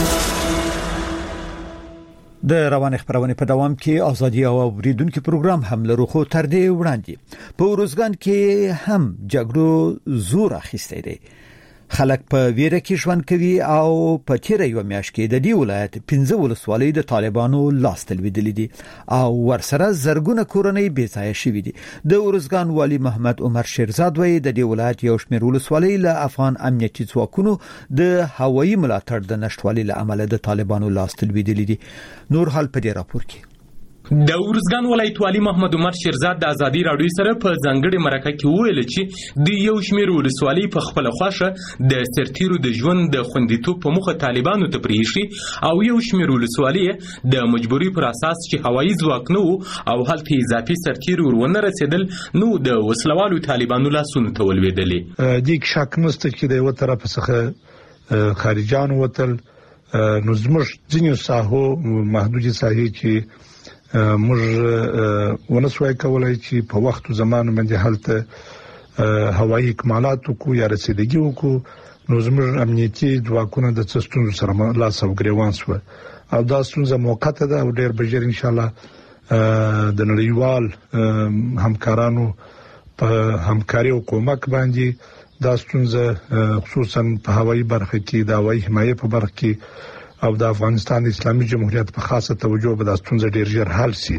د روان خبرونه په دوام کې ازادي او اوریدونکو پروګرام هم لرو. خو تر دې وړاندې په ورزګان کې هم جګړو زور اخیستی دی. خلک په ویره کې ژوند کوي او په تیر یو میاشت کې د دې ولایت 15 ولسوالۍ د طالبانو لاس تلویدلې دي او ورسره زرګونه کورنۍ بې ځایه شوي دي. د ورزګان والی محمد عمر شیرزاد وایي د دې ولایت یو شمېر ولسوالۍ له افغان امنیتي ځواکونو د هوایي ملاتړ د نشټوالي له امله د طالبانو لاس تلویدلې دي. نور حال په دې راپور کې د ورزګان ولایت والی محمد عمر شیرزاد د ازادي رادیو سره په ځنګړي مرکه کې وویل چې د یو شمېر ولسوالۍ په خپل خوښه د سرتیرو د ژوند د خوندیتوب په مخه طالبانو ته پریښي او یو شمېر ولسوالۍ د مجبوري پر اساس چې هوایي ځواک نه او هلته اضافي سرتیرو ورونه رسیدل نو د وسلوالو طالبانو لاسونو ته ولوېدلې. د شک نشته چې د یو طرف څخه خارجان وتل نو زموږ ځینې ساحو محدودي ساحې چې موږ ونسوي کولای چې په وخت او زمان باندې حالت هوایي اکمالات کو یا رسیدګي وکړو نو زموږ امنیتي ځواکونه د څستون سره لاس او ګریوان شو او دا ستونزه موقته ده او ډېر بجیر ان شاء الله د نړیوال همکارانو په همکاري او کومک باندې دا ستونزه خصوصا په هوایي برخه کې د هوایي حمایت په برخه کې او د افغانستان اسلامي جمهوریت په خاصه توجه به د ستونزې ډیر ژر حل شي.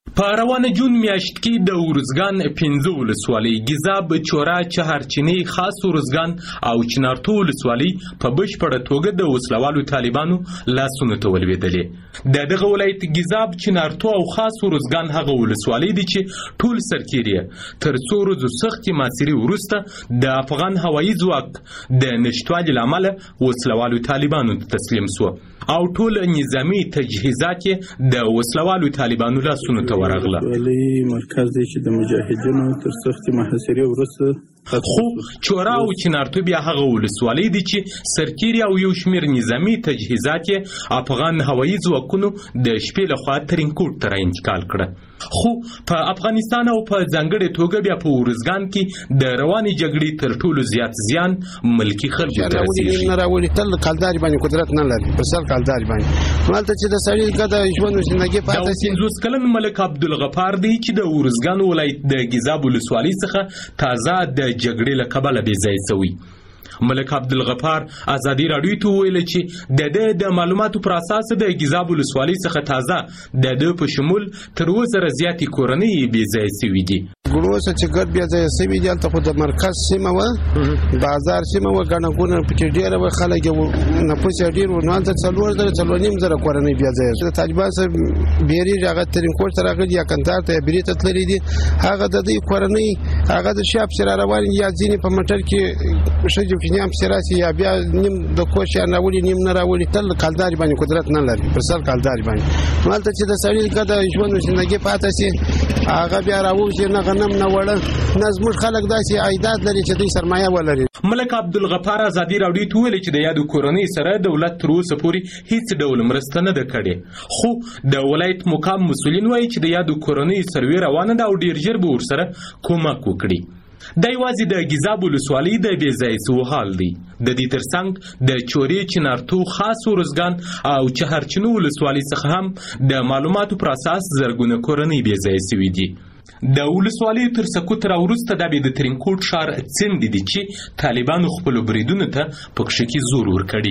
په روانه جون میاشت کې د ورزګان 15 ولسوالۍ ګیزاب، چورا، چهارچینی، خاص ورزګان او چنارتو ولسوالۍ په بشپړه توګه د وسلوالو طالبانو لاسونو ته ولوېدلې. د دغه ولایت ګیزاب، چنارتو او خاص ورزګان هغه ولسوالۍ دي چې ټول سرتیري تر څو ورځو سختې محاصرې وروسته د افغان هوایي ځواک د نشتوالي له امله وسلوالو طالبانو ته تسلیم سو او ټول نظامی تجهیزات د وسلوالو طالبانو لاسونو ته ورغله. مرکز دی چې د مجاهدینو تر سختې محاصرې وروسته خو چورا او چنارتو بیا هغه ولسوالۍ دي چې سرتیري او یو شمېر نظامی تجهیزات افغان هوایي ځواکونو د شپې لخوا ترینکوټ ته انتقال کړه. خو په افغانستان او په ځانګړې توګه بیا په ورزګان کې د روانې جګړې تر ټولو زیات زیان ملکي خلکو ته رسېږي. نه راولي تل کلداري باندې قدرت نه لري، په سر کلداري باندې مالته چې د سړي ګډه ژوند زندګي پاتې شي. 50 کلن ملک عبدالغفار دی چې د ورزګان ولایت د ګیزاب ولسوالۍ څخه تازه د جګړې له کبله بې ځایه شوی. ملک عبدالغفار ازادي راډیو ته ویل چې د معلوماتو پر اساس د ګیزاب ولسوالۍ څخه تازه د په شمول تر 2000 زیاتې کورنۍ بې ځایه شوي دي. ګروسه چې ګډ بیا ځای سوي دي هلته خو د مرکز سیمه وه، بازار سیمه وه، ګڼه ګوڼه پکې ډېره وه، خلک یې نفوس یې ډېر و، نو هلته 4.5 کورنۍ بیا ځای د طالبان څخه بیریږي، هغه ترینکوټ ته راغلي یا کندهار ته یا بري ته تللي دي. هغه د دوی کورنۍ هغه د شا پسې را روان یا ځینې په موټر کې ښځې فینیان پسې راسي یا بیا نیم د کور شیان راولي نیم نه راولي، تل کلداري باندې قدرت نه لري، پر سر کلداري باندې. نو هلته چې د سړي ګډه ژوند زندګي پاتې شي هغه بیا راوځي نه غنم نه وړه نه زموږ خلک داسې عایدات لري چې دوی سرمایه ولري. ملک عبدالغفار ازادي راډیو ته ویلي چې د یادو کورنۍ سره دولت تر اوسه پورې هیڅ ډول مرسته نه ده کړې. خو د ولایت مقام مسؤلین وایي چې د یادو کورنۍ سروې روانه ده او ډیر ژر به ورسره کومک وکړي. دا یوازې د ګیزاب ولسوالۍ د بې ځایه سوو حال دی. د دې ترڅنګ د چورې، چنارتو، خاص ورزګان او چهارچینو ولسوالۍ څخه هم د معلوماتو پر اساس زرګونه کورنۍ بې ځایه سوي دي. د ولسوالیو تر سقوط راوروسته دا به د ترینکوټ ښار څنډې دي چې طالبانو خپلو بریدونو ته په کښې کې زور ورکړي.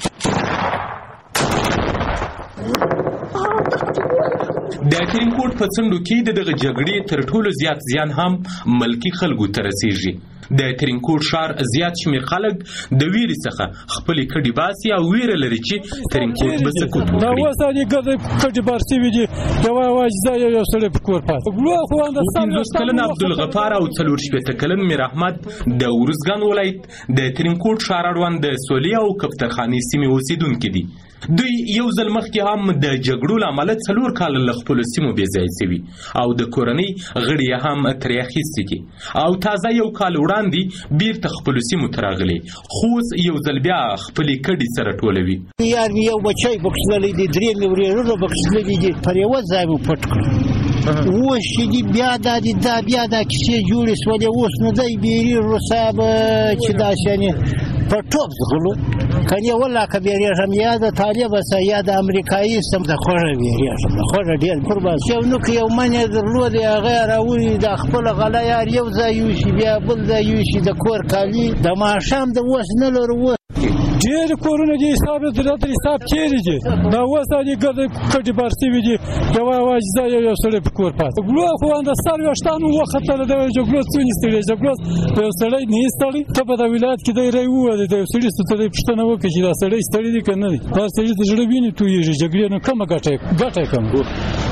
د ترینکوټ په څنډو کې دغه جګړې تر ټولو زیات زیان هم ملکي خلکو ته رسېږي. د ترینکوټ ښار زیات شمېر خلک د ویرې څخه خپلې کډې باسي او ویره لري چې ترینکوټ به سقوط وکړي. دا اوس دې کډې بار شوي دي، یوازې دا یو سړی په کور پاتې. 50 کلن عبدالغفار او 4 کلن میر احمد د ورزګان ولایت د ترینکوټ ښار اړوند د سولې او کفترخانې سیمې اوسېدونکي دي. دوی یو ځل مخکې هم د جګړو له امله 4 کاله له خپلو سیمو بې ځایه شوي او د کورنۍ غړي یې هم ترې اخیستي دي او تازه یو کال وړاندې بیرته خپلو سیمو ته راغلي، خو اوس یو ځل بیا خپلې کډې سره ټولوي. یار مې یو بچی بکسللی دي، 3 مې ورېرونه بکسللي دي، پر یوه ځای مې پټ کړ. اوس چې دي بیا بیا دا کیسې جوړې شولې، اوس نو دی بیریږو صاحب چې داسې یعنې په ټوپ ځغلو کنې والله که بیریږم یا د طالب سه یا د امریکایي سم د خوږه بیریږم، د خوږه ډېر قربان یو نو که یو من یې درلودی هغه یې راولي د خپله غله یار یو ځای یوشي بیا بل ځای یوشي، د کور کالي د ماښام د اوس نه لرو. ډېر کورونه دي حساب د حساب چیرې دي، دا اوس دې ګډې کډې بار شوي دي، یوازې دا یو سړی په کور پاتې. جګړو خو د څلوېښتانو وختله د جګړو څونې ستړی جګړو د یو سړی نه ستړی ته په د ولایت کې دی رای ووایي د یو سړي ستړی پوښتنه وکړي چې دا سړی ستړی دی که نه دی. دا سړي د زړه وینې تویېږي، جګړې نه کمه ګټه یې کمه.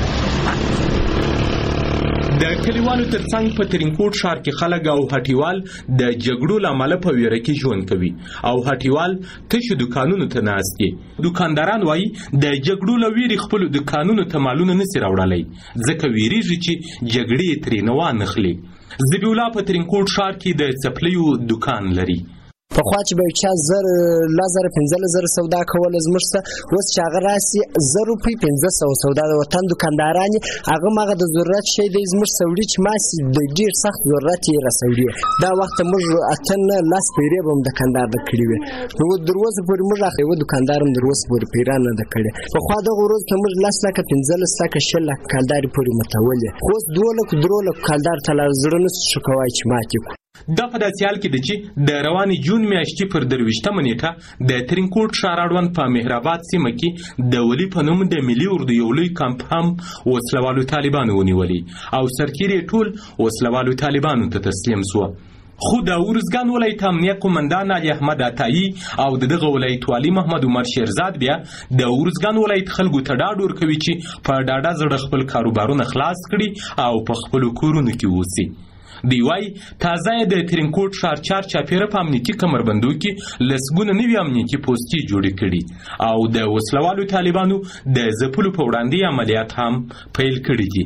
د کلیوالو ترڅنګ په ترینکوټ ښار کې خلک او هټیوال د جګړو له امله په ویره کې ژوند کوي او هټیوال تشو دکانونو ته ناست دي. دکانداران وایي د جګړو له ویرې خپلو دکانونو ته مالونه نسي راوړلی، ځکه ویریږي چې جګړې یې ترې نه وانخلي. ذبیح الله په ترینکوټ ښار کې د څپلیو دکان لري. پخوا چې به یو چا 10,000 سودا کوله زموږ څخه، اوس چې هغه راسي 1,500 سودا د وطن دکانداران هغه مغه د ضرورت شی دی زموږ سوړي چې ماسي د ډیر سخت ضرورت یې رسوي. دا وخت موږ اتن لاس پیری بم دکاندار د کړی وي، نو دروازه پورې موږ راخې و دکاندارم دروازه پورې پیران نه د کړی. پخوا د غروز ته موږ 10 لک 15 لک 6 لک کالدار پورې متولې، خو 2 لک کالدار تل زړه نه شو کوي چې ماتي. دا په داسې حال کې ده چې د روانې جون میاشتې پر 23 نیټه د ترینکوټ ښار اړوند په مهرآباد سیمه کې د ولي په نوم د ملي اردو یو لوی کمپ هم وسلوالو طالبانو ونیولي او سرتیري ټول وسلوالو طالبانو ته تسلیم شو. خو د ارزګان ولایت امنیه قومندان علي احمد عطایی او دغه ولایت والی محمد عمر شیرزاد بیا د ارزګان ولایت خلکو ته ډاډ ورکوي چې په ډاډه زړه خپل کاروبارونه خلاص کړي او په خپل کورونو کې اوسي. دی وايي تازه د ترینکوټ ښار چارچاپیره په امنیتي کمربندو کې لسګونه نوي امنیتي پوستې جوړې کړي او د وسلوالو طالبانو د ځپلو په وړاندې عملیات هم پیل کړي دي.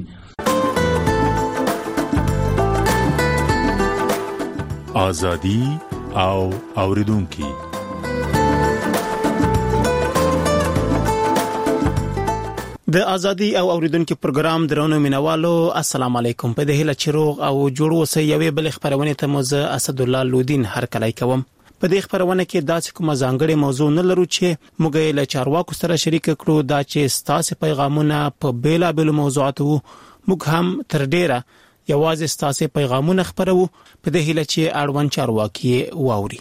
آزادي او اوریدونکي د ازادي او اوریدونکو پروګرام درونو مینوالو السلام علیکم. په دې هله چروغ او جوړ وسه یوې بل خبرونه ته موزه اسد الله لودین هر کلای کوم. په دې خبرونه کې داسې کومه ځانګړې موضوع نه لرو چې موږ له چارواکو سره شریک کړو دا چې ستاسو پیغامونه په بیلابل موضوعاتو موږ هم تر ډیره یوازې ستاسو پیغامونه خبرو په دې هله چې اړوند چارواکي واوري.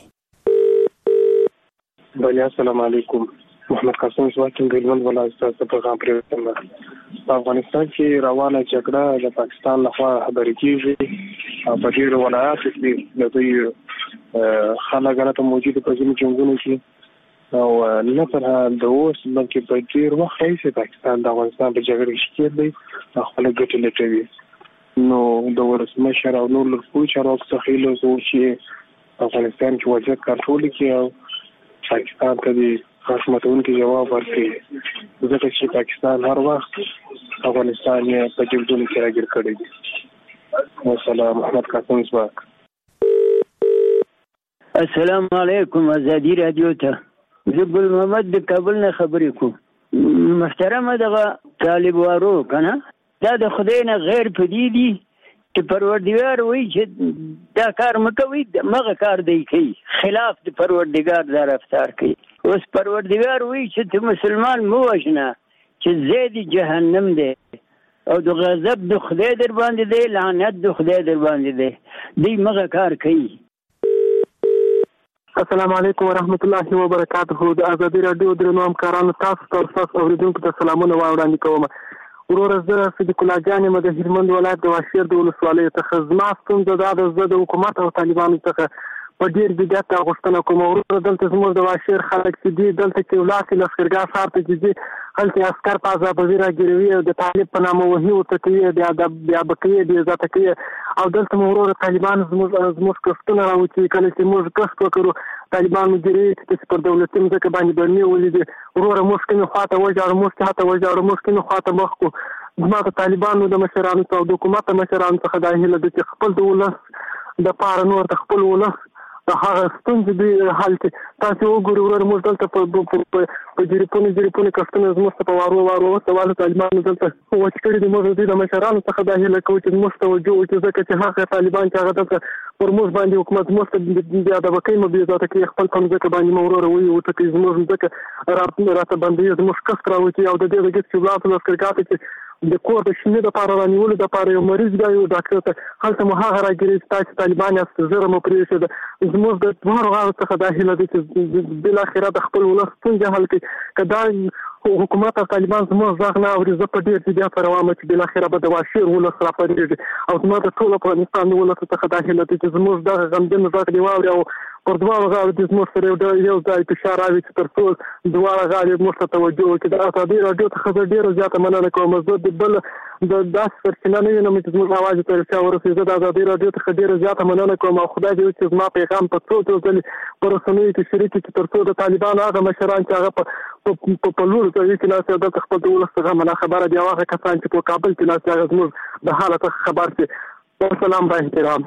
بله السلام علیکم. محمد قاسم زواکم ګلمن ولا تاسو پیغام پرېږدم. په افغانستان کې روانه جګړه د پاکستان لخوا خبرې کیږي او په ډیرو ولایاتو کې د دوی خلک ته موجود په ځینو جنگونو کې او نه تر د اوس بلکې په ډیر وخت راځي پاکستان د افغانستان په جګړه کې شته دی خپل ګټې لټوي. نو د ولسمشر او نور لوی چارواکو څخه هیله کوو چې افغانستان کې وضعیت کنټرول کړي او پاکستان ته د خاصمتونکو جواب ورکړي ځکه چې پاکستان هر وخت افغانستان په جګړو کې راګیر کړی دی. والسلام. محمد قاسم زواک. السلام علیکم. ازادي رادیو ته زه ګل محمد د کابل نه خبرې کوم. محترمه دغه طالبوارو کنه دا د خدای نه غیر پدې دي چې پروردګار وایي چې دا کار مکوي مغه کار دی کوي خلاف د پروردګار دا رفتار کوي. اوس پروردګار وایي چې ته مسلمان مو وژنه چې زید جهنم دی او د غضب د خدای در باندې دی لعنت د خدای در باندې دی دی مغه کار کوي. السلام علیکم ورحمت الله وبرکاته. د ازادي رادیو درنو همکارانو تاسو اوریدونکو ته سلامونه وړاندې کوم. ورور زه صدیق الله جان یم د هلمند ولایت د واشیر د ولسوالۍ څخه. زما ستونزه دا ده د حکومت او طالبانو څخه په ډیر جدیت غوښتنه کوم. ورور دلته زموږ د واشیر خلک چې دي دلته کې ولاسي لښکرګاه ښار ته چې دي هلته عسکر په عذابوي راګیروي او د طالب په نامه وهي ورته کوي بیا به کوي بې عزته کوي او دلته مو ورور طالبان زموږ کښتونه راوچي کله چې موږ کښت وکړو طالبان مدیرې چې پر دولتي مځکه باندې برني ولیدي ورور موږ کومې خواته وژاړو موږ هاته وژاړو موږ کومې خواته مخ کړو. زما د طالبانو د مشرانو او د حکومت د مشرانو څخه دا هیله ده چې خپل د ولس د پاره نور د خپل ولس د هغه ستونزې دی حل کړي. تاسو وګورئ ورور موږ دلته په جریپونې کښتونه زموږ په وارو سوالو طالبانو دلته وچ کړي دي. موږ د مشرانو څخه دا هیله کوو چې موږ توجه وکړي ځکه چې هغه طالبان چې هغه دلته پر موږ باندې حکومت موږ ته بیا د بقۍ مو بې عزته کوي خپل په مځکه باندې مو ورور وایي وټکوي زموږ مځکه راته بندوي زموږ کښت راوچي او د دې د ګټ چې ولاړو لښکرګاه ته چې د کور د شینې دپاره رانیولو دپاره یو مریض بیا یو ډاکټر ته هلته مو هغه راګیري چې تاسې طالبان یاست ژر مو پرېښوده. زموږ د دواړو غاړو څخه دا هیله ده چې بالاخره د خپل ولس ستونزې حل کړي. که دا حکومت او طالبان زموږ غږ نه اوري زه په ډېر جدیت سره وایم چې بالاخره به د واشیر ولس راپارېږي او زما د ټول افغانستان د ولسو څخه دا هیله ده چې زموږ دغه غمجن غږ دې واوري او پر دواړو غاړو دې زموږ سره یو ځای فشار راوي چې تر څو دواړه غاړې موږ ته توجه وکړي. د ازادي راډیو څخه زه ډېره زیاته مننه کوم. زه د بل د داسې سرچینه نه وینم چې زموږ اواز ته رسیا ورسوي. زه د ازادي راډیو څخه ډېره زیاته مننه کوم او خدای دې وکړي چې زما پیغام په څو ځلې په رسنیو کې شریک کړي چې تر څو د طالبانو هغه مشران چې هغه په لوړ ځای کې ناست دلته خپل د ولس څخه منا خبره دي او هغه کسان چې په کابل کې ناست هغه زموږ د حالت خبر شي. والسلام با احترام.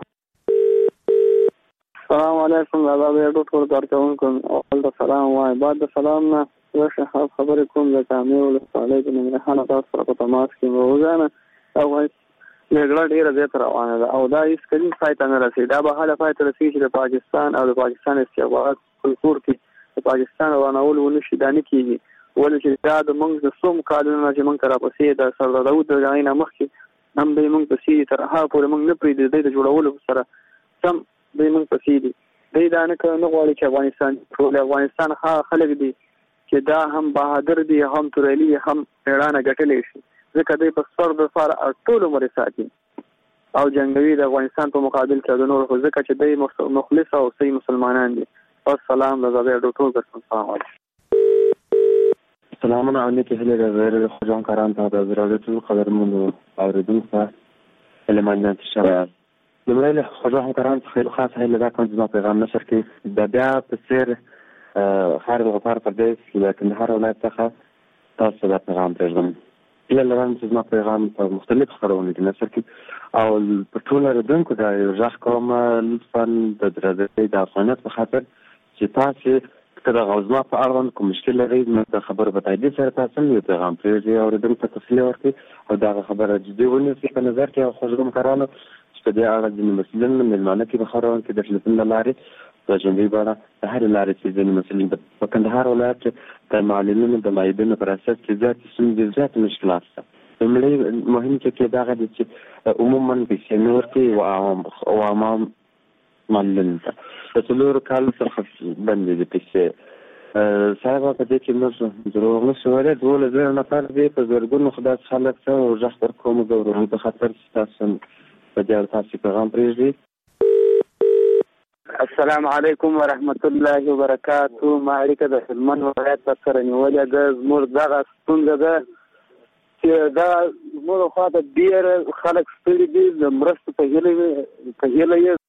السلام علیکم آزادي راډیو ټول کارکونکو اول د سلام وایم بعد د سلام نه زه خبرې کوم د کامې ولسوالۍ د ننګرهار تاسو سره په تماس کې وګورم. او جګړه ډېره زیاته روانه ده او دا هیڅ کله پای ته نه رسېږي. دا به هله پای ته رسېږي چې د پاکستان او د پاکستان استخبارات کلتور کې د پاکستان روانول ونه شي دا نه کېږي. ولې چې دا د موږ د څوم کالونو چې موږ ته راپسې د سردار داود د جګړې نه مخکې هم دی موږ پسې تر هغه پورې موږ نه پرېږدي د جوړولو سره سم دوی موږ پسې دي. دوی دا نه غواړي چې افغانستان ټول افغانستان خلک دي چې دا هم بهادر دي، هم تورلي، هم میړانه ګټلی شي، ځکه دوی په سر د فار ټول عمر ساتي او جنگوي د افغانستان په مقابل کې د نور، خو ځکه چې دوی مخلص او صحیح مسلمانان دي. السلام لزاویه ډاکټر ګرسون سلام سلامونه علیکم هله غیر خوجان کاران ته د زراعتو قدرمنو اوریدونکو المان شرایط لمړی خوجان کاران خیلی خاص هله دا کوم ځما پیغام نشر کې د بیا په سر خارج غفار پردیس لکه هر ولایت څخه تاسو د پیغام پېژنم بیا لرم چې ځما پیغام په مختلف خبرونه کې نشر کې او په ټول اوریدونکو دا یو ځخ کوم لطفا د درځي د افغانیت په خاطر چې تاسو کله غوښما په اړوند کوم مشکل لري نو د خبرو په تایید سره تاسو یو پیغام پرېږدئ او د ته تفصیل ورکړئ او دا خبره جدي ونیسئ په نظر کې او خوشګم کارانو چې په دې اړه د مسلمان ملمانه کې بخارون کې د ټلیفون لارې د جنبي باندې د هر لارې چې د مسلمان په کندهار ولایت کې د معلمینو د مایدونو پر اساس کې ذات مشکلات شته. لومړی مهم چې دا غوډه چې عموما په سیمور کې او عوام معلم ته څلور کال څخه باندې د پیسې صاحب په دې کې موږ دروغ نه شوړې ډول زه نه کار دی په زرګونو خدای خلک ته او ځخ پر کوم د په خاطر تاسو په دې تاسو پیغام پرېږدي. السلام علیکم ورحمت الله وبرکاتہ. ما اړیکه د هلمند ولایت سره نیولې ده. زموږ دغه ستونزه ده چې دا زموږ خواته ډېر خلک ستړي دي، د مرستو په هیله